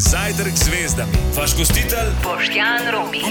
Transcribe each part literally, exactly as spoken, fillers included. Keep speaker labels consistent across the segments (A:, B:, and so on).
A: Zajtrk z zvezdami. Vaš gostitelj
B: Boštjan Romih.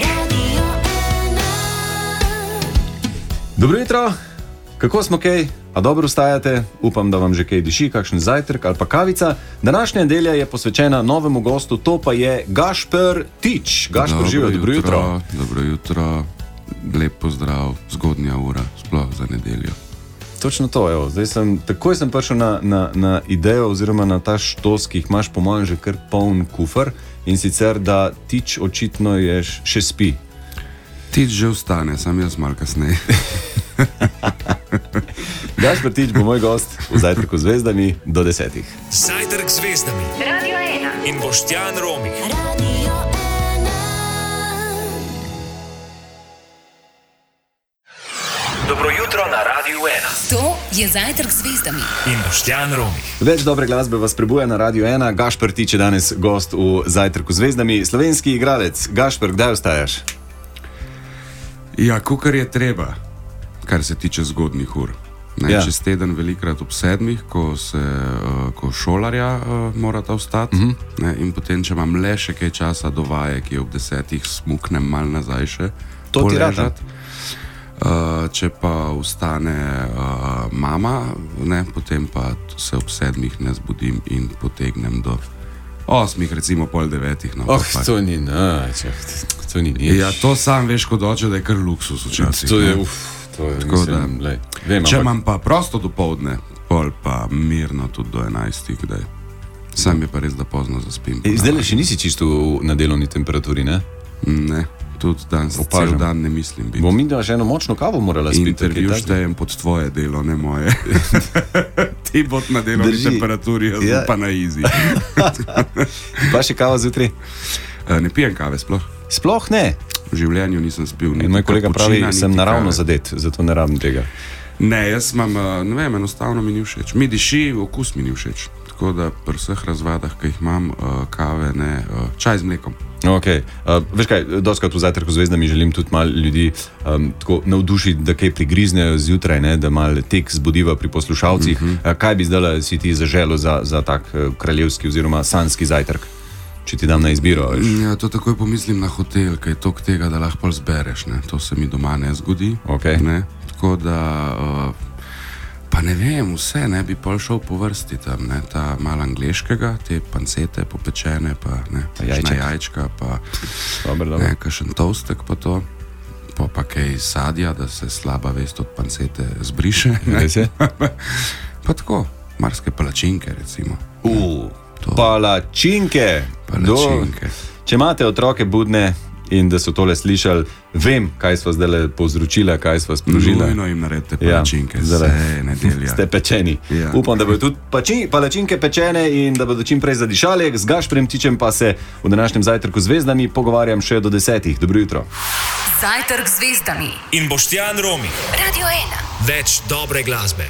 C: Dobro jutro, kako smo kaj? A dobro vstajate? Upam, da vam že kaj diši, kakšen zajtrk ali pa kavica. Današnja nedelja je posvečena novemu gostu, to pa je Gašper Tič. Gašper, živijo, dobro jutro.
D: Dobro jutro, lep pozdrav, zgodnja ura, sploh za nedeljo.
C: Točno to, evo. Zdaj sem, takoj sem prišel na, na, na idejo oziroma na ta štos, ki jih imaš po mojem že kar poln kufr, in sicer, da Tič očitno je še spi.
D: Tič že vstane, sam jaz malo kasneje.
C: Gašper Tič bo moj gost v Zajtrku z zvezdami do desetih.
A: Zajtrk z zvezdami.
B: Radio ena.
A: In Boštjan Romih. Dobro jutro na Radiu ena.
B: To je Zajtrk z zvezdami.
A: In Boštjan Romih.
C: Več dobre glasbe vas prebuja na Radiu ena. Gašper Tič je danes gost v Zajtrku z zvezdami. Slovenski igralec. Gašper, kdaj vstajaš?
D: Ja, kukar je treba, kar se tiče zgodnih ur. Ne,
C: Ja.
D: Čez teden velikrat ob sedmih, ko se uh, ko šolarja uh, morata vstati,
C: Mhm.
D: ne, in potem, če imam le še kaj časa do vaje, ki je ob desetih, smuknem mal nazaj še
C: To ti rata.
D: poležat. Uh, če pa vstane uh, mama, ne, potem pa se ob sedmih ne zbudim in potegnem do osmih, recimo pol devetih. No,
C: Oh,
D: pa pa-
C: to ni, a, če, to ni nič.
D: Ja, to sam veš kot oče, da je kar luksus včasih.
C: To je,
D: ne.
C: uf, to je,
D: Tako
C: mislim,
D: da-
C: lej, vem,
D: Če
C: ampak,
D: imam pa prosto dopoldne, pol pa mirno tudi do enajstih, kdaj. Sam je pa res, da pozno zaspim.
C: Ej, zdaj le še nisi čisto v- na delovni temperaturi, ne?
D: Ne, tudi danes
C: Opažam.
D: cel dan ne mislim biti.
C: Bom midva še eno močno kavo morala spiti.
D: Intervju
C: kaj takega.
D: štejem pod tvoje delo, ne moje. Ti bod na delovni
C: Drži.
D: temperaturi, jaz
C: Ja.
D: ja. pa na izi.
C: Pa še kava zjutraj?
D: Ne pijem kave sploh.
C: Sploh ne.
D: V življenju nisem spil.
C: In moj kolega pravi,
D: kapučina,
C: sem
D: niti
C: naravno
D: kave.
C: zadet, zato ne rabim tega.
D: Ne, jaz imam, eh, ne vem, enostavno mi ni všeč. Mi diši, okus mi ni všeč. Tako da pri vseh razvadah, ki jih imam, eh, kave, ne, eh, čaj z mlekom.
C: Okay. Uh, veš kaj, doskrat v Zajtrku z zvezdami želim tudi malo ljudi um, tako navdušiti, da kaj prigriznejo zjutraj, ne, da malo tek zbudiva pri poslušalcih. Uh -huh. uh, kaj bi zdaj si ti zaželel za, za tak uh, kraljevski oziroma sanski zajtrk, če ti dam na izbiro? Veš?
D: Ja, to takoj pomislim na hotel, kaj je toliko tega, da lahko pol zbereš. Ne. To se mi doma ne zgodi.
C: Okay.
D: Ne. Tako da, uh, pa ne vem, vse ne bi pol šel po vrsti tam, ne. Ta malo angleškega, te pancete popečene, pa ne,
C: Pa jajček.
D: kakšna jajčka, pa
C: Dobar, dobar.
D: ne, kakšen toastek pa to. Pa, pa kaj sadja, da se slaba vest od pancete zbriše. Ne.
C: Res je?
D: Pa tako, marske palačinke recimo.
C: Uh,
D: To.
C: palačinke.
D: Palačinke.
C: Do, če imate otroke budne in da so tole slišali, vem, kaj sva zdaj povzročila, kaj sva sprožila.
D: Nujno jim naredite palačinke, ja,
C: zdajle
D: vse nedelja.
C: Ste pečeni.
D: Ja.
C: Upam, da bodo tudi pači, palačinke pečene in da bodo čim prej zadišali. Z Gašperjem Tičem pa se v današnjem Zajtrku z zvezdami pogovarjam še do desetih. Dobro jutro.
B: Zajtrk z zvezdami.
A: In Boštjan Romih.
B: Radio ena.
A: Več dobre glasbe.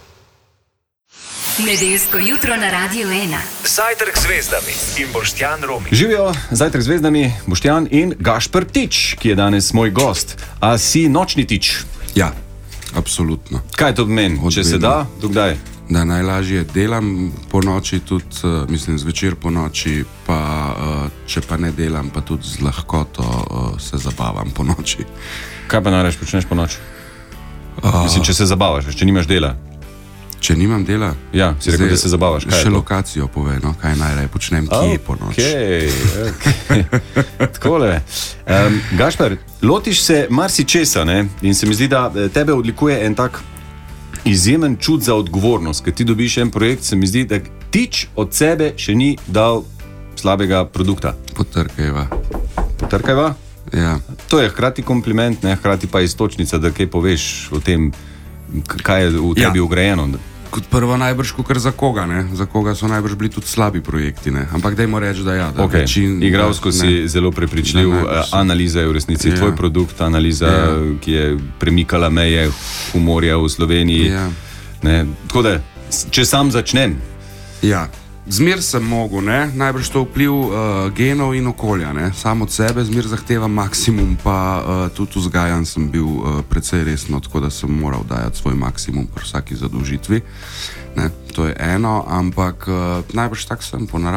B: Nedeljsko jutro na Radio ena.
A: Zajtrk z zvezdami. In Boštjan Romih.
C: Živijo Zajtrk z zvezdami Boštjan in Gašper Tič, ki je danes moj gost. A si nočni Tič?
D: Ja, absolutno.
C: Kaj to pomeni?
D: Od
C: Če se
D: vedno.
C: da, dokdaj?
D: Da najlažje delam po noči, tudi, uh, mislim, zvečer po noči, pa uh, če pa ne delam, pa tudi z lahkoto uh, se zabavam po noči.
C: Kaj pa narediš, počneš po noči?
D: Uh,
C: Mislim, če se zabavaš, če nimaš dela.
D: Če nimam dela,
C: Ja, si rekel, da se zabavaš. Kaj je
D: še
C: to?
D: lokacijo povej, no, kaj najraje počnem, kje po noči.
C: Okay, okay. Takole. Um, Gašper, lotiš se marsičesa, ne? In se mi zdi, da tebe odlikuje en tak izjemen čut za odgovornost. Ker ti dobiš en projekt, se mi zdi, da Tič od sebe še ni dal slabega produkta.
D: Potrkajva.
C: Potrkajva?
D: Ja.
C: To je hkrati kompliment, ne? Hkrati pa istočnica, da kaj poveš o tem, k- kaj je v tebi
D: Ja.
C: ugrajeno.
D: Kot prvo najbrž, kar za koga, ne? Za koga so najbrž bili tudi slabi projekti, ne? Ampak dajmo reči, da ja. Da
C: Okay.
D: večin,
C: Igralsko
D: da,
C: si
D: ne.
C: zelo prepričljiv,
D: Da, najbolj sem.
C: analiza je v resnici
D: Ja.
C: tvoj produkt, analiza,
D: Ja.
C: ki je premikala meje humorja v Sloveniji.
D: Ja.
C: Ne, tako da, s- če sam začnem.
D: Ja. Zmer sem mogel, ne? Najbrž to vpliv uh, genov in okolja, ne? Sam od sebe zmer zahtevam maksimum, pa uh, tudi vzgajan sem bil uh, precej resno, tako da sem moral dajati svoj maksimum pri vsaki zadolžitvi. Ne? To je eno, ampak uh, najbrž tak sem po naravi.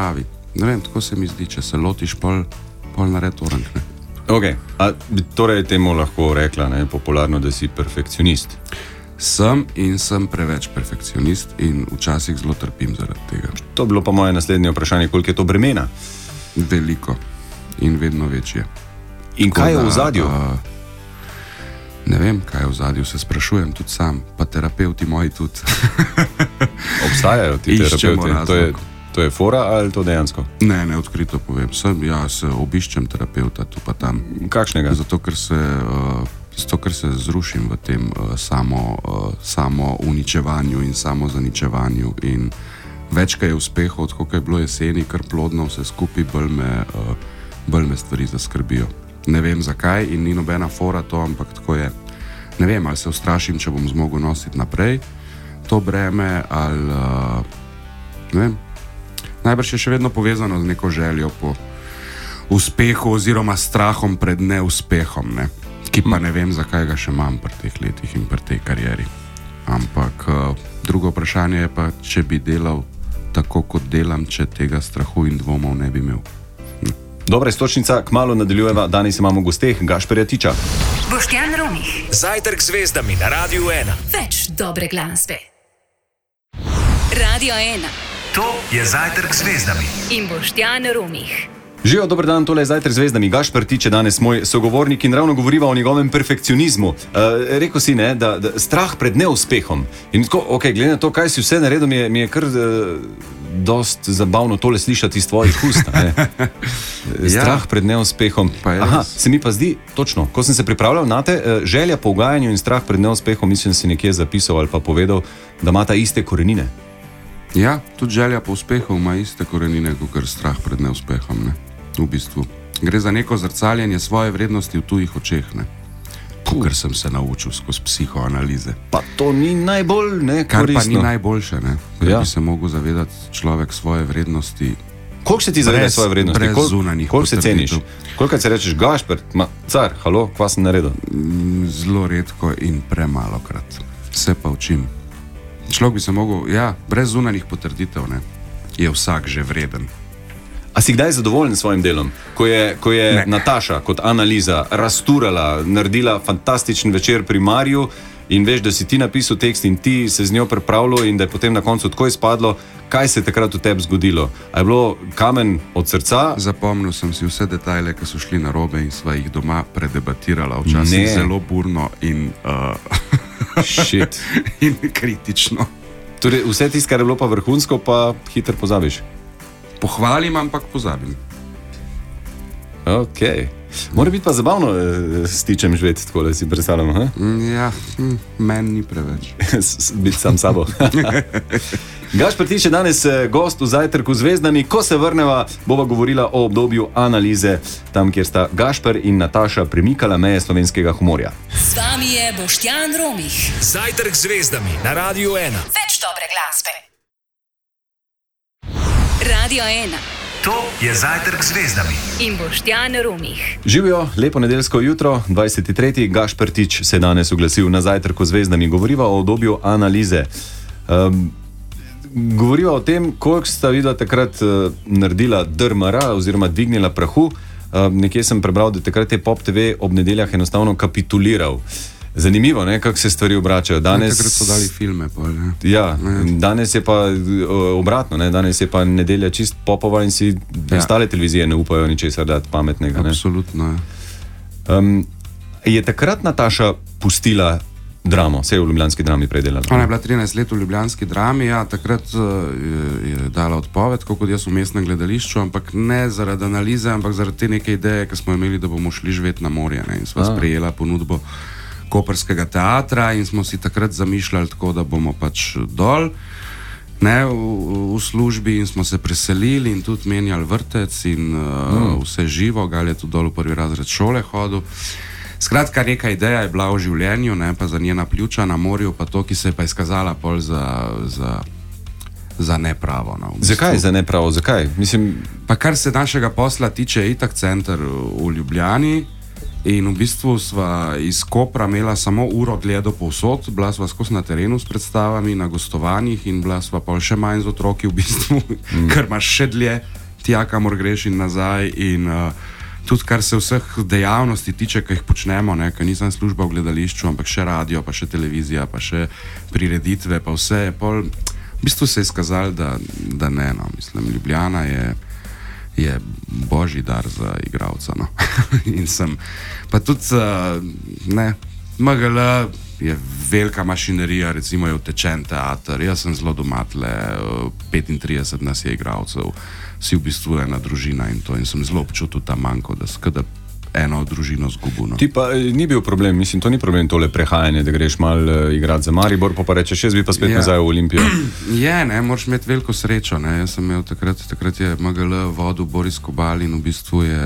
D: Ne vem, tako se mi zdi, če se lotiš pol, pol nared orang. Ne?
C: Okay. A, torej temu lahko rekla, ne, popularno, da si perfekcionist.
D: Sem in sem preveč perfekcionist in včasih zelo trpim zaradi tega.
C: To bi bilo pa moje naslednje vprašanje, koliko je to bremena?
D: Veliko in vedno večje.
C: In
D: Tako
C: kaj je
D: da,
C: v ozadju?
D: Uh, ne vem, kaj je v ozadju, se sprašujem tudi sam, pa terapeuti moji tudi.
C: Obstajajo ti
D: Iščemo
C: terapeuti? To je,
D: razlog.
C: to je fora ali to dejansko?
D: Ne, ne, odkrito povem. Sem, ja, se obiščem terapeuta tu pa tam.
C: Kakšnega?
D: Zato, ker se, uh, zato, ker se zrušim v tem uh, samo, uh, samo uničevanju in samo zaničevanju. In več, kaj je uspehov, tako je bilo jeseni, kar plodno vse skupaj, bolj me, uh, bolj me stvari zaskrbijo. Ne vem zakaj in ni nobena fora to, ampak tako je. Ne vem, ali se ustrašim, če bom zmogel nositi naprej to breme, ali uh, ne vem. Najbrž je še vedno povezano z neko željo po uspehu oziroma strahom pred neuspehom, ne? Ki pa ne vem, zakaj ga še imam pri teh letih in pri tej karieri. Ampak uh, drugo vprašanje je pa, če bi delal tako, kot delam, če tega strahu in dvomov ne bi imel. Hm.
C: Dobra istočnica, kmalu nadaljujeva, danes imamo gosteh Gašperja Tiča.
B: Boštjan Romih.
A: Zajtrk z zvezdami na Radiu ena.
B: Več dobre glasbe. Radio ena.
A: To je Zajtrk z zvezdami.
B: In Boštjan Romih.
C: Živijo, dober dan, tole je Zajtrk z zvezdami. Gašper Tič je danes moj sogovornik in ravno govoriva o njegovem perfekcionizmu. Uh, rekel si, ne, da, da strah pred neuspehom. In tako, ok, glede na to, kaj si vse naredil, mi je, mi je kar uh, dost zabavno tole slišati iz tvojih ust. Strah ja. pred neuspehom. Aha, se mi pa zdi, točno, ko sem se pripravljal na te, uh, želja po ugajanju in strah pred neuspehom, mislim, si nekje zapisal ali pa povedal, da imata iste korenine.
D: Ja, tudi želja po uspehu ima iste korenine, kot strah pred neuspehom. Ne? V bistvu gre za neko zrcaljenje svoje vrednosti v tujih očeh, kar sem se naučil skozi psihoanalize.
C: Pa to ni najbolj ne,
D: kar
C: koristno.
D: Pa ni najboljše, ne? Ker
C: Ja.
D: bi se mogel zavedati človek svoje vrednosti.
C: Koliko se ti zavedaš svoje vrednosti?
D: brez
C: Kol,
D: zunanjih
C: koliko se ceniš?
D: potrditev.
C: Koliko se rečeš, Gašper, ma, car, halo, kva sem naredil?
D: Zelo redko in premalo krat. Se pa učim. Človek bi se mogel, ja, brez zunanjih potrditev, ne, je vsak že vreden.
C: A si kdaj zadovoljen s svojim delom? Ko je, ko je
D: Ne.
C: Nataša kot Analiza rasturala, naredila fantastičen večer pri Mariju in veš, da si ti napisal tekst in ti se z njo pripravljal in da je potem na koncu tako izpadlo, kaj se je takrat v tebi zgodilo? A je bilo kamen od srca?
D: Zapomnil sem si vse detajle, ki so šli narobe in sva jih doma predebatirala, včasih
C: Ne.
D: zelo burno in, uh,
C: Shit.
D: in kritično.
C: Torej, vse tisto, kar je bilo pa vrhunsko, pa hitro pozabiš.
D: Pohvalim, ampak pozabim.
C: Ok. Mora biti pa zabavno eh, s Tičem živeti, tako da si predstavljamo. Ha?
D: Mm, Ja, hm, meni ni preveč.
C: S- s- biti sam sabo. Gašper Tič je danes eh, gost v Zajtrku z zvezdami. Ko se vrneva, bova govorila o obdobju Analize, tam, kjer sta Gašper in Nataša premikala meje slovenskega humorja.
B: Z vami je Boštjan Romih.
A: Zajtrk z zvezdami na Radiu ena.
B: Več dobre glasbe. Radio ena.
A: To je Zajtrk z zvezdami.
B: In Boštjan Romih.
C: Živijo, lepo nedeljsko jutro, dvajseti tretji Gašper Tič se je danes oglasil na Zajtrku z zvezdami. Govoriva o obdobju Analize. Um, govoriva o tem, koliko sta videla takrat uh, naredila drmara oziroma dvignila prahu. Uh, nekje sem prebral, da takrat je Pop T V ob nedeljah enostavno kapituliral. Zanimivo, ne, kako se stvari obračajo. Danes,
D: Takrat so dali filme. Pol, ne.
C: Ja, danes je pa uh, obratno, ne? Danes je pa nedelja čist popova in si
D: Ja.
C: ostale televizije ne upajo ničesar dati pametnega. Ne?
D: Absolutno. Ja.
C: Um, je takrat Nataša pustila dramo, vse je v ljubljanski drami predelala?
D: Ona je bila trinajst let v ljubljanski drami, ja, takrat uh, je, je dala odpoved, kot jaz v mestnem gledališču, ampak ne zaradi analize, ampak zaradi te neke ideje, ki smo imeli, da bomo šli živeti na morje. Ne? In sva
C: A.
D: sprejela ponudbo Koperskega teatra in smo si takrat zamišljali tako, da bomo pač dol, ne, v, v službi in smo se preselili in tudi menjali vrtec in uh, mm. vse živo, Gal je tudi dol v prvi razred šole hodil. Skratka, neka ideja je bila v življenju, ne, pa za njena pljuča na morju, pa to, ki se je pa izkazala pol za, za, za nepravo. No, v bistvu.
C: Zakaj za nepravo? Zakaj? Mislim,
D: Pa kar se našega posla tiče, je itak center v Ljubljani in v bistvu sva iz Kopra imela samo uro gledo povsod, bila sva skozi na terenu s predstavami, na gostovanjih in bila sva pol še manj z otroki v bistvu, mm. ker imaš še dlje tja, kamor greš in nazaj. In uh, tudi kar se vseh dejavnosti tiče, ki jih počnemo, ne, ker nisem služba v gledališču, ampak še radio, pa še televizija, pa še prireditve, pa vse. Pol, v bistvu se je izkazalo, da, da ne, no. Mislim, Ljubljana je, je božji dar za igralca. No. In sem, pa tudi, uh, ne, M G L je velika mašinerija, recimo je utečen teater, jaz sem zelo doma tle, petintrideset nas je igralcev, si v bistvu ena družina in to, in sem zelo občutil ta manjko, da skada eno družino zgubo. No.
C: Ti pa ni bil problem, mislim, to ni problem tole prehajanje, da greš mal uh, igrati za Maribor, pa pa rečeš, jaz bi pa spet ja. nazaj v Olimpijo.
D: Je, ne, moraš imeti veliko srečo, ne, jaz sem imel takrat, takrat je M G L vodil Boris Kobal in v bistvu je,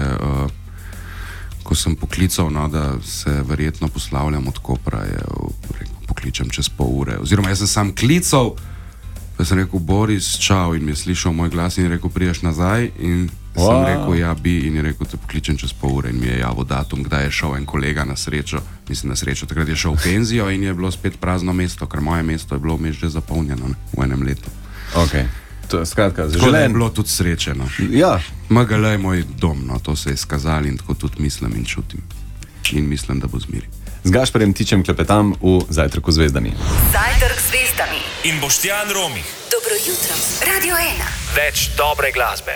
D: uh, ko sem poklical, no, da se verjetno poslavljam od Kopra, je rekel, pokličem čez pol ure, oziroma jaz sem sam klical, pa sem rekel, Boris, čau, in mi je slišal moj glas in je rekel, priješ nazaj, in wow. sem rekel, ja bi, in je rekel, te pokličem čez pol ure in mi je javil datum, kdaj je šel en kolega na srečo, mislim na srečo, takrat je šel v penzijo in je bilo spet prazno mesto, ker moje mesto je bilo vmes že zapolnjeno, ne, v enem letu.
C: Ok, to je skratka,
D: zaželen. Tako da je bilo tudi srečeno.
C: Ja.
D: M G L je moj dom, no, to se je izkazalo in tako tudi mislim in čutim. In mislim, da bo zmeri.
C: Z Gašperjem Tičem klepetam v Zajtrku z zvezdami.
B: Zajtrk z zvezdami.
A: In Boštjan Romih.
B: Dobro jutro, Radio ena.
A: Več dobre glasbe.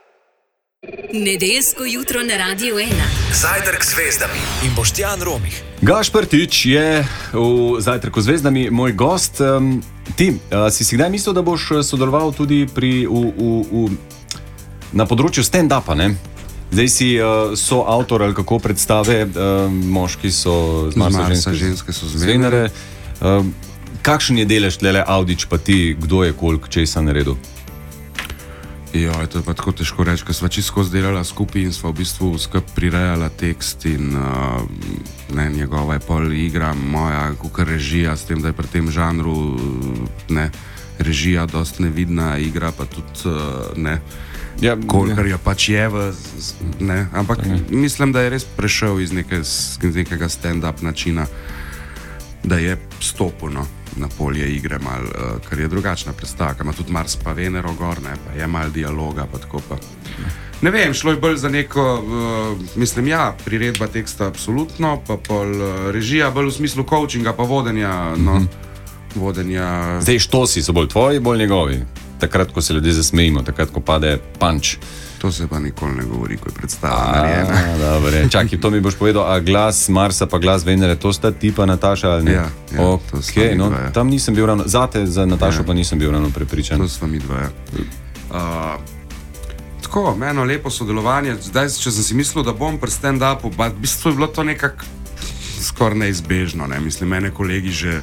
B: Nedeljsko jutro na Radio ena.
A: Zajtrk z zvezdami. In Boštjan Romih.
C: Gašper Tič je v Zajtrku z zvezdami moj gost. Um, ti, uh, si si kdaj mislil, da boš sodeloval tudi pri, v, v, v, na področju stand-upa, ne? Zdaj si uh, soavtor ali kako predstave, uh, moški so z Marsa,
D: Marsa
C: ženske,
D: ženske so z
C: Venere. Uh, kakšen je delež tlele Avdić, pa ti, kdo je koliko česa naredil?
D: Jo, to je pa tako težko reči, ker sva čisto zdelala skupaj in sva v bistvu skup prirejala tekst in uh, ne, njegova je pol igra, moja kakor režija, s tem, da je pri tem žanru ne, režija dost nevidna, igra pa tudi uh, ne, ja, kolikor jo pač je v, ne, ampak ja. mislim, da je res prešel iz, neke, iz nekega stand-up načina, da je stopil, no, na polje igre mal, uh, kar je drugačna predstava, ima tudi Mars pa Venero gor, ne, pa je mal dialoga, pa tako pa. Ne vem, šlo je bolj za neko, uh, mislim, ja, priredba teksta absolutno, pa pol uh, režija bolj v smislu coachinga, pa vodenja, no, mm-hmm. vodenja.
C: Zdaj, štosi so bolj tvoji, bolj njegovi. Takrat, ko se ljudje zasmejimo, takrat, ko pade punch.
D: To se pa nikoli ne govori, ko je predstava narejena.
C: Dobre, čakaj, to mi boš povedal, a glas Marsa pa glas Venere, to sta ti pa Nataša ali ne?
D: Ja, ja
C: okay,
D: to sta mi
C: no,
D: dva, ja.
C: Tam nisem bil ravno, zate za Natašo ja. pa nisem bil ravno prepričan.
D: To sta mi dva, ja. Uh, tako, meno lepo sodelovanje, zdaj, če sem si mislil, da bom pri stand-upu, pa v bistvu je bilo to nekako skoraj neizbežno, ne, mislim, mene kolegi že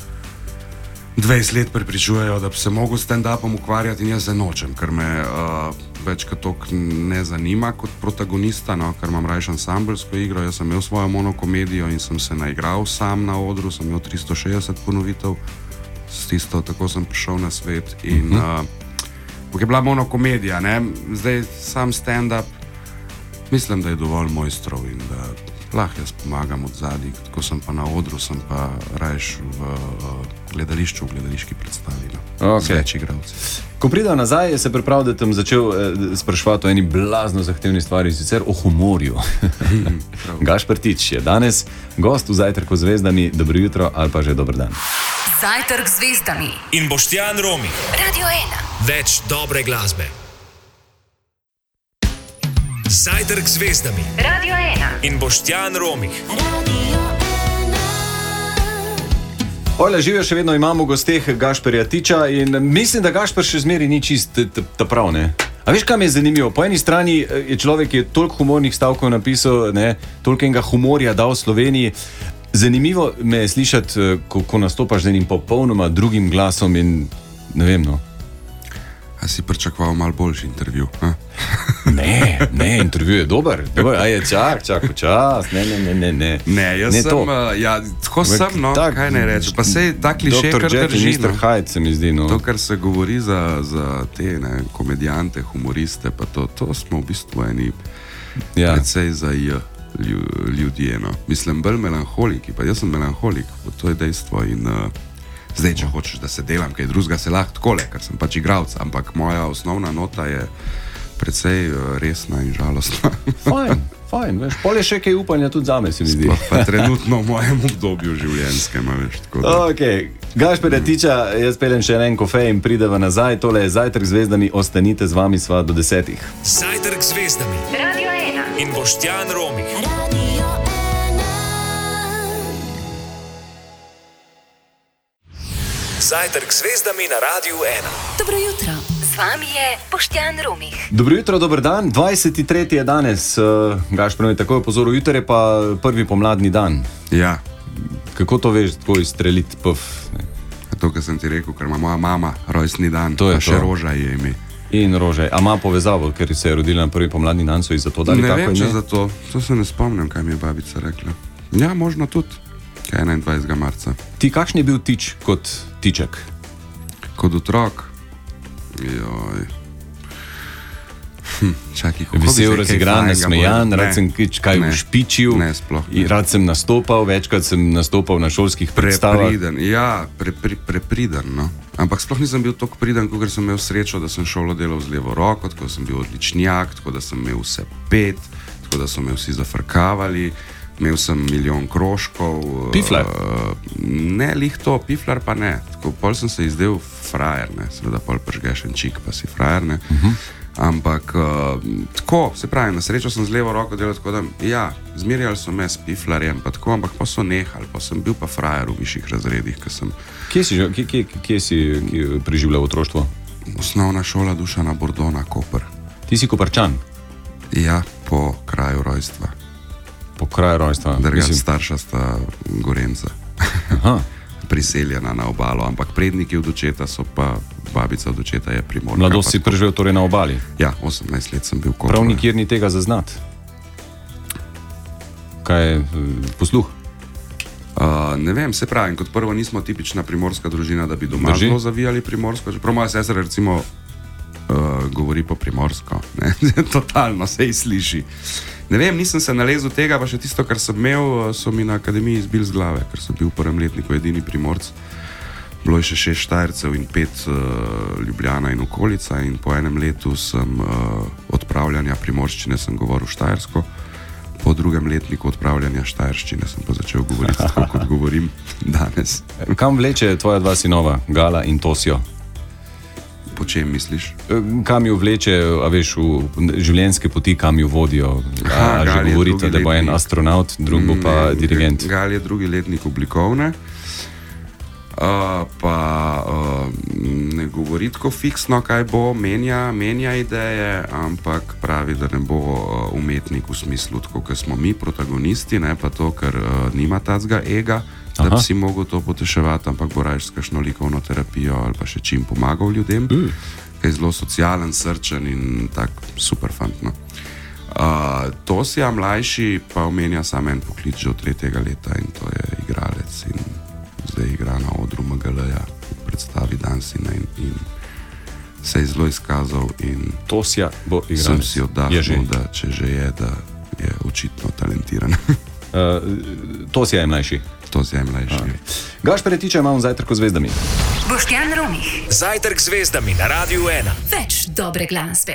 D: dvajset let prepričujejo, da bi se mogel stand-upom ukvarjati in jaz se nočem, ker me uh, več kot toliko ne zanima kot protagonista, no, ker imam rajši ansambelsko igro, jaz sem imel svojo monokomedijo in sem se naigral sam na odru, sem imel tristo šestdeset ponovitev, s tisto, tako sem prišel na svet in uh, je bila monokomedija, ne, zdaj sam stand-up, mislim, da je dovolj mojstrov in da lahko jaz pomagam od zadaj, ko sem pa na odru, sem pa rajš v uh, gledališču, v gledališki predstavi, no. Okay. Z več igralci.
C: Ko pridem nazaj, se priprav, da tam začel eh, spraševati o eni blazno zahtevni stvari, sicer o humorju. Gašper Tič je danes gost v Zajtrku z zvezdami. Dobro jutro ali pa že dober dan.
B: Zajtrk z zvezdami.
A: In Boštjan Romih.
B: Radio ena.
A: Več dobre glasbe. Zajtrk z zvezdami.
B: Radio ena.
A: In Boštjan Romih.
C: Ola, živijo, še vedno imamo v gosteh Gašperja Tiča in mislim, da Gašper še zmeri ni čist ta prav, ne? A veš, kaj mi je zanimivo? Po eni strani je človek, ki je toliko humornih stavkov napisal, ne, toliko enega humorja dal v Sloveniji. Zanimivo me je slišati, ko, ko nastopaš z enim popolnoma drugim glasom in ne vem, no.
D: A si pričakoval malo boljši intervju, ha?
C: Ne, ne, intervju je dober. dober. Aj, čak, čak, čas, ne, ne, ne, ne, ne.
D: Ne, jaz ne sem, uh, ja, tako sem, no, tak, kaj ne reči. Pa sej ta kliše, kar drži.
C: doktor mister Hyde se mi zdi, no.
D: To, kar se govori za, za te, ne, komedijante, humoriste, pa to, to smo v bistvu eni ja. precej za j, ljudje, no. Mislim, bolj melanholiki, pa jaz sem melanholik, to je dejstvo in... Uh, Zdaj, če hočeš, da se delam kaj drugega, se lahko takole, ker sem pač igralec, ampak moja osnovna nota je precej uh, resna in žalostna.
C: Fajn, fajn, veš, pol je še kaj upanja tudi zame, se mi zdi.
D: Sploh pa trenutno v mojem obdobju življenjskem, a veš, tako da.
C: Okay. Gašper Tiča, jaz peljem še en kofej in prideva nazaj. Tole je Zajtrk z zvezdami, ostanite z vami sva do desetih.
A: Zajtrk z zvezdami.
B: Radio ena.
A: In Boštjan Romih. Zajtrk z zvezdami na Radiu ena.
B: Dobro jutro. Z vami je Boštjan Romih.
C: Dobro jutro, dober dan. dvajseti tretji je danes. Uh, Gašper me takoj opozoril, jutri je pa prvi pomladni dan.
D: Ja.
C: Kako to veš, tako izstreliti pf? Ne?
D: To, kar sem ti rekel, ker ima moja mama rojstni dan,
C: to je
D: pa še
C: to.
D: Roža je ime.
C: In Rože. A ima povezavo, ker se je rodila na prvi pomladni dan, so ji zato dali
D: ne
C: tako
D: vem,
C: ime?
D: če za to. To se ne spomnim, kaj mi je babica rekla. Ja, možno tudi. enaindvajsetega marca.
C: Ti, kakšen je bil Tič kot Tiček?
D: Kot otrok. Joj. Hm, čakaj, kako
C: Vesel,
D: bi se kaj
C: razigran,
D: fajnega
C: nasmejan,
D: povedal?
C: rad sem kič, kaj
D: ne,
C: ušpičil,
D: ne, sploh ne.
C: rad sem nastopal, večkrat sem nastopal na šolskih predstavah.
D: Prepriden, ja, pre, pre, prepriden, no. Ampak sploh nisem bil tako priden, ker sem imel srečo, da sem šolo delal z levo roko, tako da sem bil odličnjak, tako da sem imel vse pet, tako da so me vsi zafrkavali, imel sem milijon krožkov.
C: Piflar?
D: Uh, ne, lih to, piflar pa ne. Tako, pol sem se izdel frajer, ne, seveda pol pržgeš en čik, pa si frajer, ne. Uh -huh. Ampak uh, tako, se pravi, na srečo sem z levo roko delal tako, da ja, zmerjali so me s piflarjem, pa tako, ampak pa so nehali, pa sem bil pa frajer v višjih razredih, ker sem...
C: Kje si, kje, kje, kje si preživljal otroštvo?
D: Osnovna šola Dušana Bordona, Koper.
C: Ti si Koperčan?
D: Ja, po kraju rojstva.
C: Po kraju rojstva?
D: Druga starša sta Gorenca.
C: Aha.
D: Priseljena na obalo, ampak predniki od očeta so pa, babica od očeta je Primorka.
C: Mladost si preživel torej na obali?
D: Ja, osemnajst let sem bil v Kopru.
C: Prav nikjer ni tega zaznati. Kaj je posluh?
D: Uh, ne vem, se pravi, kot prvo nismo tipična primorska družina, da bi doma
C: Drži?
D: zelo zavijali primorsko. Čeprav moja sestra recimo uh, govori po primorsko, ne? Totalno se ji sliši. Ne vem, nisem se nalezel tega, pa še tisto, kar sem imel, so mi na akademiji izbili z glave, ker sem bil v prvem letniku edini Primorc. Bilo je še šest Štajercev in pet uh, Ljubljana in okolica in po enem letu sem uh, odpravljanja primorščine sem govoril štajersko, po drugem letniku odpravljanja štajerščine sem pa začel govoriti tako, kot govorim danes.
C: Kam vleče tvoja dva sinova, Gala in Tosjo?
D: Po čem misliš?
C: Kam jo vleče, a veš, v življenjske poti, kam jo vodijo? A,
D: Aha,
C: a že
D: Gal je
C: govorite,
D: drugi
C: da bo en
D: letnik.
C: astronaut, drug bo pa
D: Ne,
C: dirigent?
D: Gal je drugi letnik oblikovne. Uh, pa uh, ne govori tako fiksno, kaj bo, menja, menja ideje, ampak pravi, da ne bo uh, umetnik v smislu, tako kot smo mi, protagonisti, ne pa to, ker uh, nima tacga ega, da
C: Aha.
D: bi si mogel to poteševati, ampak bo raje s kakšno likovno terapijo ali pa še čim pomagal ljudem,
C: Mm.
D: ki je zelo socialen, srčen in tak super fant. No. Uh, Tosja mlajši pa omenja samo en poklic že od tretjega leta in to je igralec in zdaj igra na odru M G L-ja v predstavi Dansina in, in se je zelo izkazal in
C: Tosja bo
D: sem
C: igralec.
D: si
C: Je že.
D: oddahnil, da če že je, da je očitno talentiran.
C: Uh, Tosja je mlajši.
D: Tosja je mlajši.
C: Okay. Gašper Tiča imamo v Zajtrku z zvezdami.
B: Boštjan Romih.
A: Zajtrk z zvezdami na Radiu ena.
B: Več dobre glasbe.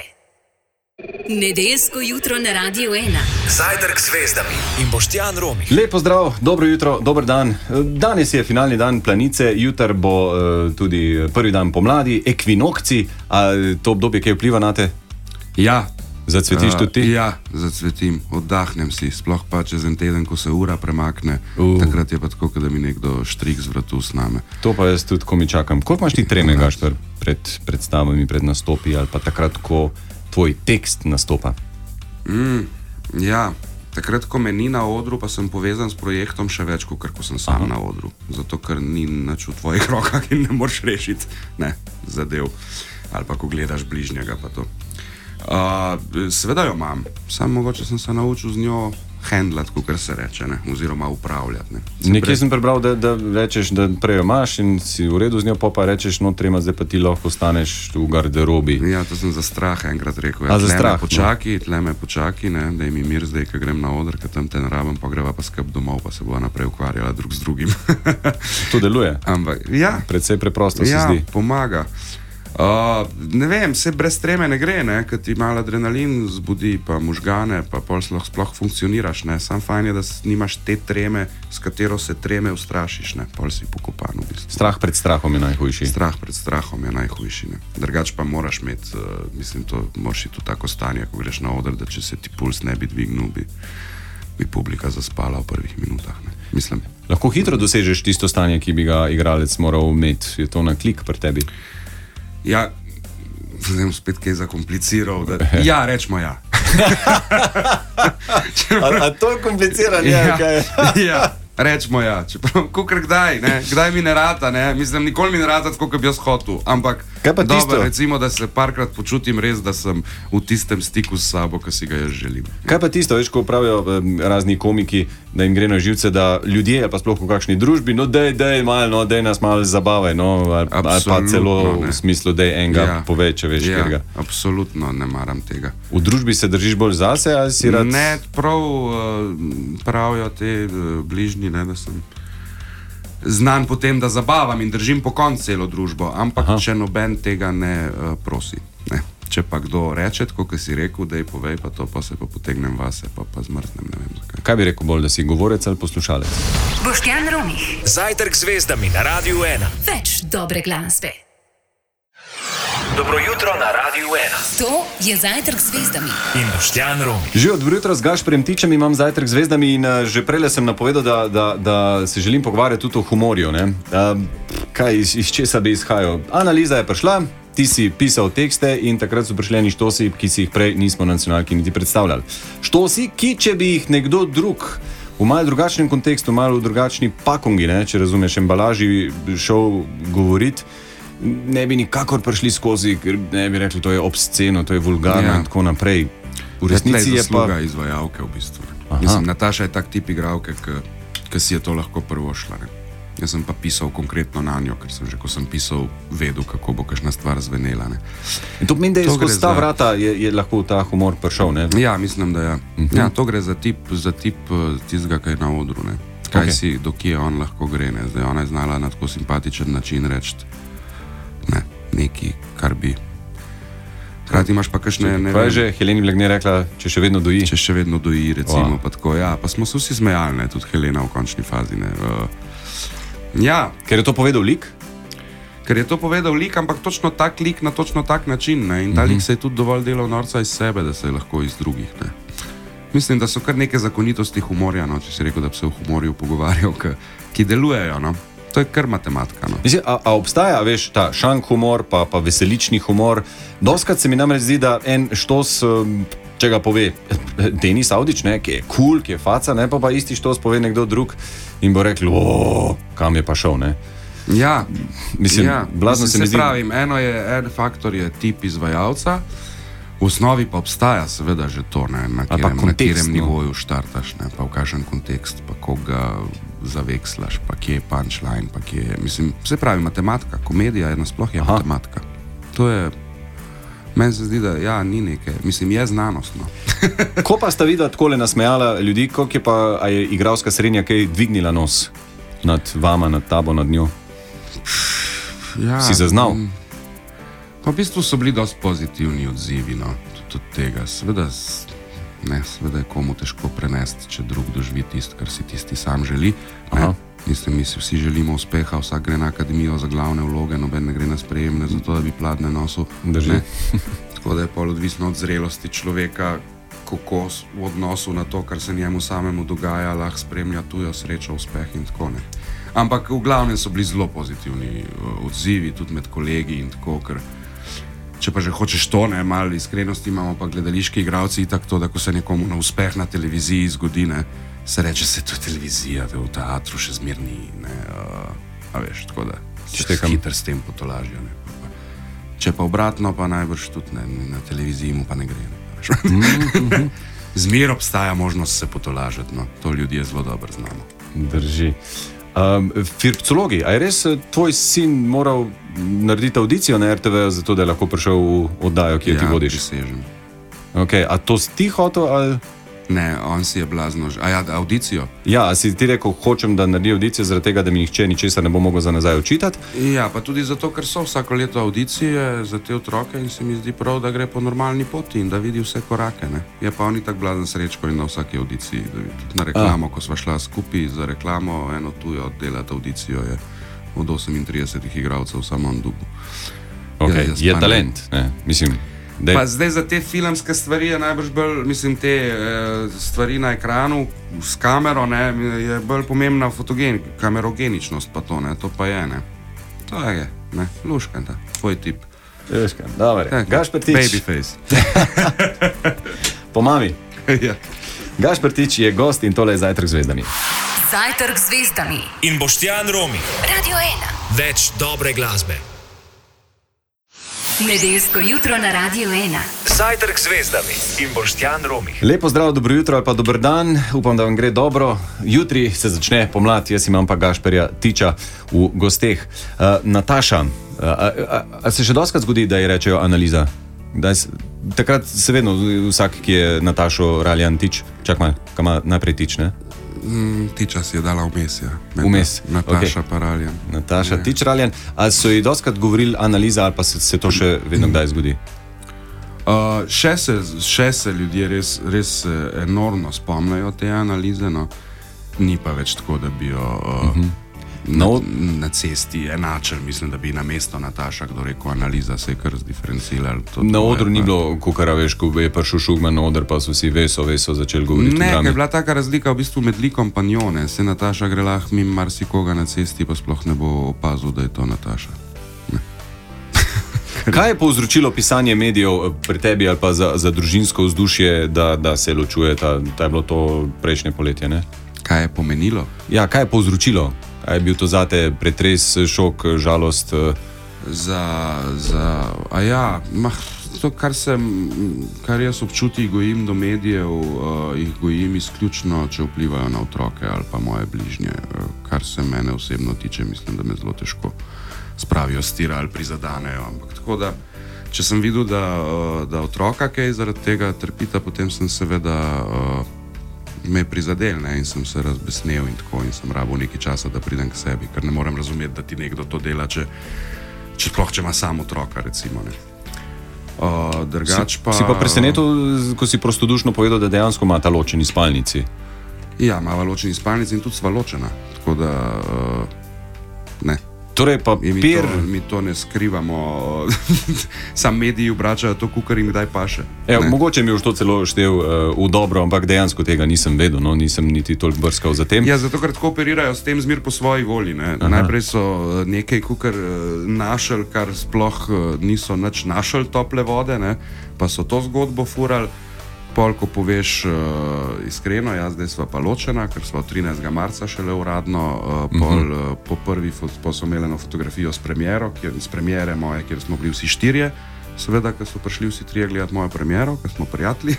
B: Nedeljsko jutro na Radiu ena.
A: Zajtrk z zvezdami in Boštjan Romih.
C: Lepo zdrav, dobro jutro, dober dan. Danes je finalni dan Planice, jutri bo uh, tudi prvi dan pomladi, ekvinokci. A to obdobje, kaj vpliva na te?
D: Ja.
C: Zacvetiš tudi ti?
D: Uh, ja, zacvetim, oddahnem si, sploh pa čez en teden, ko se ura premakne,
C: Uh.
D: takrat je pa tako, kot da mi nekdo štrik z vratu sname.
C: To pa jaz tudi, ko mi čakam. Koliko imaš ti treme, Gašper, pred predstavami, pred nastopi ali pa takrat, ko tvoj tekst nastopa?
D: Mm, ja, takrat, ko me ni na odru, pa sem povezan s projektom še več, kot ko sem sam Aha. na odru. Zato, ker ni nič v tvojih rokah in ne moreš rešiti ne, zadev. Ali pa, ko gledaš bližnjega, pa to. Uh, seveda jo imam, samo mogoče sem se naučil z njo handlati, kot se reče, ne? Oziroma upravljati. Ne?
C: Nekje sem prebral, da, da rečeš, da prej jo imaš in si v redu z njo, pa pa rečeš, no, trema, zdaj pa ti lahko staneš v garderobi.
D: Ja, to sem za strah enkrat rekel.
C: A,
D: Ja,
C: za
D: tle
C: strah,
D: me počaki, tle me počaki, ne, da mi mir zdaj, ko grem na oder, ker tam te narabam, pa greva pa skrb domov, pa se bova naprej ukvarjala drug z drugim.
C: To deluje.
D: Ampak, ja,
C: Predvsej preprosto se
D: ja,
C: zdi.
D: pomaga. Uh, ne vem, vse brez treme ne gre, ne? Ker ti malo adrenalin zbudi, pa možgane, pa pol sploh, sploh funkcioniraš. Ne? Sam fajn je, da nimaš te treme, s katero se treme ustrašiš, ne? Pol si pokopan v bistvu.
C: Strah pred strahom je najhujši.
D: Strah pred strahom je najhujši. Ne? Drugač pa moraš imeti, uh, mislim, to moraš iti v tako stanje, ko greš na oder, da če se ti puls ne bi dvignil, bi, bi publika zaspala v prvih minutah. Ne? Mislim.
C: Lahko hitro dosežeš tisto stanje, ki bi ga igralec moral imeti. Je to na klik pri tebi?
D: Ja, zdaj spet kaj zakompliciral. Da, ja, rečemo ja.
C: a, a to je komplicirano, ja, kaj?
D: Ja, rečemo ja. Čeprav, kukor kdaj, ne? Kdaj mi ne rata, ne? Mislim, nikoli mi ne rata, tako kot bi jaz hotel. Ampak, dobro, recimo, da se parkrat počutim res, da sem v tistem stiku s sabo, ki si ga jaz želim.
C: Kaj pa tisto, veš, ko pravijo um, razni komiki, da jim gre na živce, da ljudje, ali pa sploh v kakšni družbi, no dej, dej, malo, no, dej nas malo zabavaj, no, ali, ali pa celo ne. V smislu, dej enega ja. Povej, če veš,
D: ja,
C: kjerga.
D: Absolutno ne maram tega.
C: V družbi se držiš bolj zase, ali si rad?
D: Ne, prav pravijo te bližnji, ne, da sem znan potem, da zabavam in držim po koncu celo družbo, ampak Aha. Če noben tega ne uh, prosi. Ne. Če pa kdo reče, kot si rekel, da je povej, pa to pa se pa potegnem vase, pa pa zmrznem, ne vem zakaj.
C: Kaj bi rekel bolj, da si govorec ali poslušalec?
B: Boštjan Romih.
A: Zajtrk z zvezdami na Radiu ena.
B: Več dobre glasbe.
A: Dobro jutro na Radiu ena.
B: To je Zajtrk z zvezdami.
A: In Boštjan Romih.
C: Že od jutra z Gašperjem Tičem imam Zajtrk z zvezdami in uh, že prej sem napovedal, da, da, da se želim pogovarjati tudi o humorju. Ne? Uh, kaj iz, iz česa bi izhajal? Analiza je prišla, ti si pisal tekste in takrat so prišli eni štosi, ki si jih prej nismo nacionalki niti predstavljali. Štosi, ki če bi jih nekdo drug v malo drugačnem kontekstu, malo v drugačni pakungi, ne, če razumeš, embalaži šel govoriti, ne bi nikakor prišli skozi, ker ne bi rekli, to je obsceno, to je vulgarno ja. In tako naprej. V resnici je pa...
D: izvajalke v bistvu. Mislim, Nataša je tak tip igralke, ki si je to lahko prvo šla. Ne? Jaz sem pa pisal konkretno na njo, ker sem že, ko sem pisal, vedel, kako bo kakšna stvar zvenela. Ne?
C: In to pomeni, da je skozi ta vrata je, je lahko ta humor prišel, ne?
D: Ja, mislim, da ja. Uh-huh. Ja, to gre za tip, za tip tistega, kaj je na odru, ne? Kaj okay. Si, do kje on lahko gre, ne? Zdaj ona je znala na tako simpatičen način reči ne, neki, kar bi. Hrati imaš pa kakšne...
C: Kaj je že Heleni Blagne rekla, če še vedno doji?
D: Če še vedno doji, recimo, wow. Pa tako, ja, pa smo se vsi smejali, ne, tudi Helena v končni fazi, ne. Uh, ja. Ker
C: je to povedal lik?
D: Ker je to povedal lik, ampak točno tak lik na točno tak način, ne, in ta uh-huh. lik se je tudi dovolj delal norca iz sebe, da se je lahko iz drugih, ne. Mislim, da so kar neke zakonitosti humorja, no, če si rekel, da bi se v humorju pogovarjal, ki, ki delujejo, no. To je kar matematika. No.
C: Mislim, a, a obstaja, veš, ta šank humor, pa, pa veselični humor. Doskrat se mi namreč zdi, da en štos, če ga pove Denis Avdić, ne, ki je kul, cool, ki je faca, ne, pa pa isti štos pove nekdo drug in bo rekel, o, kam je pa šel, ne.
D: Ja,
C: mislim,
D: ja.
C: blazno
D: mislim,
C: se mi
D: se
C: zdi.
D: Pravim, eno je, en faktor je tip izvajalca, v osnovi pa obstaja seveda že to, ne, na katerem, na katerem nivoju štartaš, ne, pa v kakšen kontekst, pa koga zavekslaš, pa kje je punchline, pa kje je, mislim, se pravi matematika, komedija je nasploh je Aha. matematika. To je, meni se zdi, da ja, ni nekaj, mislim, je znanost, no.
C: Ko pa sta videla takole nasmejala ljudi, koliko je pa, a je igralska srednja kaj dvignila nos nad vama, nad tabo, nad njo?
D: Ja.
C: Si zaznal?
D: Pa v bistvu so bili dosti pozitivni odzivi, no, tudi od tega, seveda, ne, seveda je komu težko prenesti, če drug doživi tisto, kar si tisti sam želi. Mislim, mi si vsi želimo uspeha, vsak gre na akademijo za glavne vloge, noben ne gre na sprejemne, zato da bi pladne nosil. Tako da je pol odvisno od zrelosti človeka, kako v odnosu na to, kar se njemu samemu dogaja, lahko spremlja tujo srečo, uspeh in tako ne. Ampak v glavnem so bili zelo pozitivni uh, odzivi, tudi med kolegi in tako, ker če pa že hočeš to, ne, malo iskrenosti imamo pa gledališki igralci tako to, da ko se nekomu na uspeh na televiziji zgodi, ne, se reče, se to je televizija, da v teatru še zmerni, ne, uh, a veš, tako da se hitro s tem potolažijo, ne. Če pa obratno, pa najbrž tudi ne, na televiziji mu pa ne gre, ne. Mm-hmm. Zmer obstaja možnost se potolažiti, no, to ljudje zelo dobro znamo.
C: Drži. Um, Firpcologi, a je res tvoj sin moral narediti audicijo na er te ve, zato da je lahko prišel v oddajo, ki jo
D: ja,
C: ti vodiš?
D: Ja, prisežem.
C: Okay, a to si ti hotel ali?
D: Ne, on si je blazno. A ja, audicijo?
C: Ja, a si ti rekel, hočem, da naredi audicijo, zaradi tega, da mi nihče ničesar ne bo mogel za nazaj učitati?
D: Ja, pa tudi zato, ker so vsako leto audicije za te otroke in se mi zdi prav, da gre po normalni poti in da vidi vse korake. Ne? Je pa on i tak blazen Srečko in na vsaki audiciji. Na reklamo, a. ko sva šla skupaj za reklamo, eno tujo oddelati audicijo je od osemintridesetih igralcev samo on dubu.
C: Okay, je, je talent, ne? Mislim. Dej.
D: Pa zdaj za te filmske stvari je najbrž bolj, mislim, te e, stvari na ekranu s kamero, ne, je bolj pomembna fotogen, kamerogeničnost pa to, ne, to pa je, ne. To je, ne, Luškan, ta, tvoj tip.
C: Luškan, dobre. Gašper Tič.
D: Babyface.
C: Po mami.
D: Ja.
C: Gašper Tič je gost in tole je Zajtrk z zvezdami.
B: Zajtrk z zvezdami.
A: In Boštjan Romih.
B: Radio ena.
A: Več dobre glasbe.
B: Nedeljsko jutro na Radio ena.
A: Zajtrk z zvezdami in Boštjan Romih.
C: Lepo zdrav, dobro jutro ali pa dober dan. Upam, da vam gre dobro. Jutri se začne pomlad, jaz imam pa Gašperja Tiča v gosteh. Uh, Nataša, uh, a, a, a se še dostakrat zgodi, da ji rečejo Analiza? Da je, takrat se vedno vsak, ki je Natašo Raljan Tič, čak mal, kam ima najprej Tič, ne?
D: Mm, Tiča si je dala vmes, ja.
C: Vmes.
D: Nataša
C: okay.
D: pa Raljan.
C: Nataša
D: ja.
C: Tič Raljan. A so ji dostakrat govorili Analiza ali pa se, se to še vedno kdaj zgodi?
D: Uh, še, se, še se ljudje res, res enormno spomnajo te analize, no. Ni pa več tako, da bi jo uh, uh-huh. na, na cesti enačil, mislim, da bi na mesto Nataša, kdo rekel Analiza, se je kar zdiferencirala.
C: Na odru ni bilo, kukara veš, ko je prišel Šugman na odr, pa so si veso, veso začeli govoriti.
D: Ne, ker je bila taka razlika v bistvu med likom pa njo, ne. Se Nataša gre lahko mimo marsikoga na cesti, pa sploh ne bo opazil, da je to Nataša.
C: Kaj je povzročilo pisanje medijev pri tebi ali pa za, za družinsko vzdušje, da, da se ločujeta? Ta je bilo to prejšnje poletje, ne?
D: Kaj je pomenilo?
C: Ja, kaj je povzročilo? Kaj je bil to zate pretres, šok, žalost?
D: Za, za, a ja, mah, to, kar sem, kar jaz občuti gojim do medijev, uh, jih gojim izključno, če vplivajo na otroke ali pa moje bližnje. Uh, kar se mene osebno tiče, mislim, da me zelo težko spravijo stira ali prizadanejo. Ampak tako da, če sem videl, da, uh, da otroka kaj zaradi tega trpita, potem sem seveda uh, me prizadel, ne, in sem se razbesnel in tako, in sem rabil nekaj časa, da pridem k sebi, ker ne morem razumeti, da ti nekdo to dela, če, če sploh, če ima sam otroka, recimo, ne. Uh, drugač pa...
C: Si pa presenetil, ko si prostodušno povedal, da dejansko ima ta ločeni spalnici.
D: Ja, ima ločeni spalnici in tudi sva ločena, tako da, uh, ne.
C: Torej pa
D: mi,
C: per...
D: to, mi to ne skrivamo, sam mediji obračajo to, kukar jim kdaj paše.
C: Ja, mogoče mi je to celo štev uh, v dobro, ampak dejansko tega nisem vedel, no, nisem niti toliko brskal za tem.
D: Ja, zato, ker tako operirajo s tem zmer po svoji volji, ne. Najprej so nekaj kukar našel, kar sploh niso nič našel tople vode, ne, pa so to zgodbo furali. Pol, ko poveš uh, iskreno, ja, zdaj sva pa ločena, ker sva trinajstega marca šele uradno, uh, pol, uh, po prvi fo- po so imeli eno fotografijo s premiero, kjer, s premiere moje, kjer smo bili vsi štirje, seveda, ker so prišli vsi trije gledati mojo premiero, ker smo prijatelji.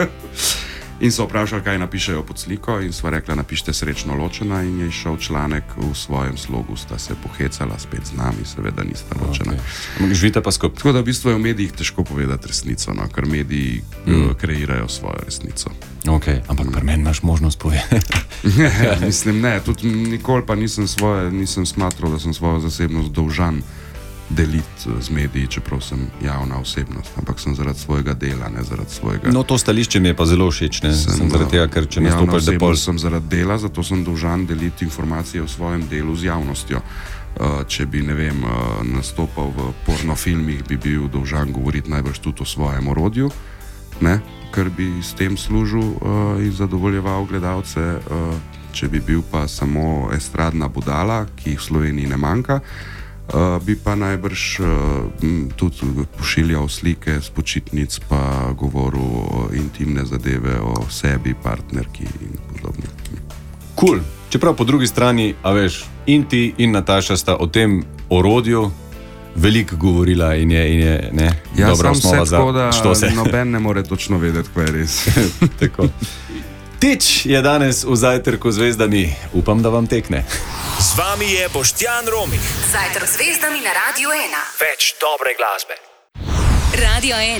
D: In so vprašali, kaj napišejo pod sliko, in sva rekla, napišite srečno ločena, in je išel članek v svojem slogu, sta se pohecala spet z nami, seveda nista ločena.
C: Okay. Živite pa skupaj.
D: Tako da v bistvu je v medijih težko povedati resnico, no, ker mediji mm. kreirajo svojo resnico.
C: Ok, ampak pri meni imaš možnost povedati.
D: Ja, mislim, ne, tudi nikoli pa nisem svoje, nisem smatral, da sem svojo zasebnost dolžan deliti z mediji, čeprav sem javna osebnost, ampak sem zaradi svojega dela, ne zaradi svojega...
C: No, to stališče mi je pa zelo všeč, ne? Sem, sem zaradi tega, ker če nastopaš depol...
D: sem zaradi dela, zato sem dolžan deliti informacije o svojem delu z javnostjo. Uh, če bi, ne vem, uh, nastopal v pornofilmih, bi bil dolžan govoriti najbrž tudi o svojem orodju, ne? Ker bi s tem služil uh, in zadovoljeval gledalce, uh, če bi bil pa samo estradna budala, ki jih v Sloveniji ne manjka, Uh, bi pa najbrž uh, tudi pošiljal slike z počitnic, pa govoril o intimne zadeve, o sebi, partnerki in podobno.
C: Cool. Čeprav po drugi strani, a veš, in ti in Nataša sta o tem orodju veliko govorila in je, in je ne,
D: ja,
C: dobra osnova za
D: što se. Noben ne more točno vedeti, kaj je res.
C: Tako. Tič je danes v Zajtrku z zvezdami. Upam, da vam tekne.
A: Z vami je Boštjan Romih.
B: Zajtrk z zvezdami na Radio ena.
A: Več dobre glasbe.
B: Radio ena.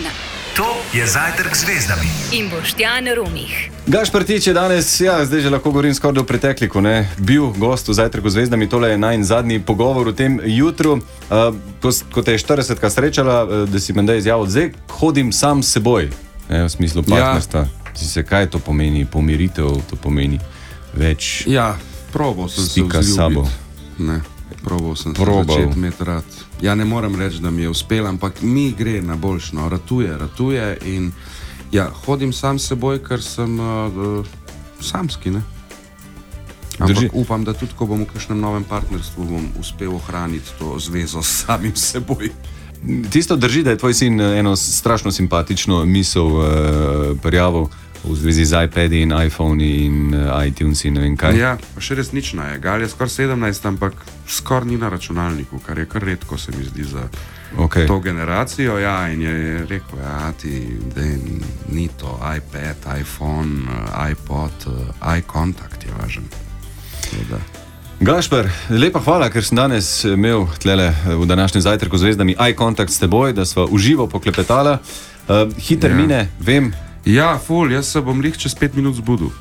A: To je Zajtrk z zvezdami.
B: In Boštjan Romih.
C: Gašper Tič je danes, ja, zdaj že lahko govorim skoraj do pretekliku, ne, bil gost v Zajtrku z zvezdami, tole je najin zadnji pogovor v tem jutru. Uh, ko, ko te je štiridesetka srečala, uh, da si menda izjavil, zdaj hodim sam s seboj, ne, v smislu partnerstva. Ja. Si se, kaj to pomeni, pomiritev, to pomeni več
D: ja, probal sem
C: stika
D: se
C: s sabo.
D: Ne, probal sem
C: Probal.
D: se začeti imeti rad. Ja, ne moram reči, da mi je uspelo, ampak mi gre na boljšno, ratuje, ratuje in ja, hodim sam s seboj, ker sem uh, samski, ne. Ampak
C: Drži.
D: upam, da tudi, ko bom v kakšnem novem partnerstvu, bom uspel ohraniti to zvezo s samim seboj.
C: Tisto drži, da je tvoj sin eno strašno simpatično misel uh, prijavil v zvezi z iPadi in iPhone in uh, iTunes in ne vem kaj.
D: Ja, pa še resnična je. Gal je skoraj sedemnajst, ampak skoraj ni na računalniku, kar je kar redko, se mi zdi za
C: Okay.
D: to generacijo. Ja, in je rekel, ja, ti, da ni to iPad, iPhone, iPod, eye contact je važen. Da.
C: Gašper, lepa hvala, ker sem danes imel tlele v današnjem Zajtrku z zvezdami eye contact s teboj, da sva uživo poklepetala. Uh, hiter
D: Ja.
C: mine, vem.
D: Ja, ful, jaz se bom lih čez pet minut zbudil.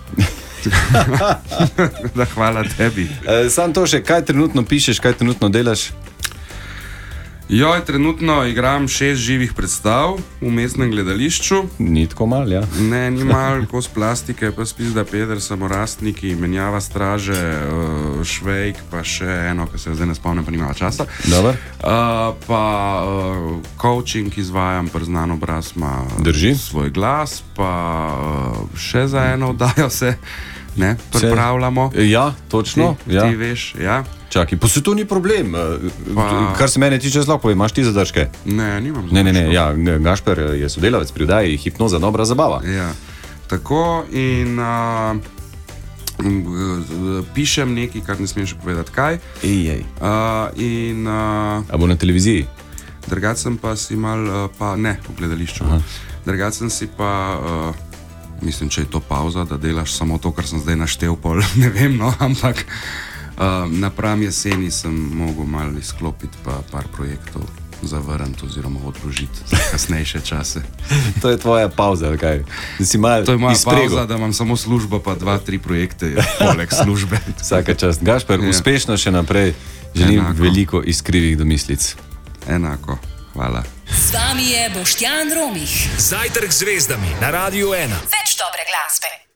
D: Da, hvala tebi.
C: Uh, sam to še, kaj trenutno pišeš, kaj trenutno delaš?
D: Joj, trenutno igram šest živih predstav v mestnem gledališču.
C: Ni tako mal, ja.
D: Ne, ni malo kos plastike, pa spizda Peder, samorastniki, menjava straže, uh, švejk, pa še eno, ki se zdaj ne spomnim, pa nima časa.
C: Dobar.
D: Uh, pa uh, coaching izvajam, priznan obraz ima
C: Drži.
D: svoj glas, pa uh, še za eno oddajo se ne, pripravljamo.
C: Ja, točno.
D: Ti,
C: Ja.
D: ti veš, ja.
C: Čakaj, pa se to ni problem. Uh,
D: Pa-
C: Kar se mene tiče, zelo povem, imaš ti zadržke?
D: Ne, nimam
C: Ne, ne, ne,
D: zadržkov.
C: ja, Gašper je sodelavec pri vdaji Hipnoza dobra zabava.
D: Ja, tako in uh, pišem nekaj, kar ne smem še povedati kaj.
C: Ej, ej.
D: Uh, in uh,
C: A bo na televiziji?
D: drugače sem pa si mal, uh, pa ne v gledališču. Drugače sem si pa, uh, mislim, če je to pauza, da delaš samo to, kar sem zdaj naštel, pol, ne vem, no, ampak uh, napram jeseni sem mogel malo izklopiti pa par projektov zavrniti oziroma odložiti za kasnejše čase.
C: To je tvoja pauza, ali kaj? Da si malo
D: To je moja
C: izpregel.
D: pauza, da imam samo službo, pa dva, tri projekte poleg službe.
C: Vsaka čast. Gašper,
D: Ja.
C: uspešno še naprej. Želim
D: Enako.
C: veliko iskrivih domislic.
D: Enako, hvala.
B: Z vami je Boštjan Romih.
A: Zajtrk z zvezdami na Radiu ena.
B: Več dobre glasbe.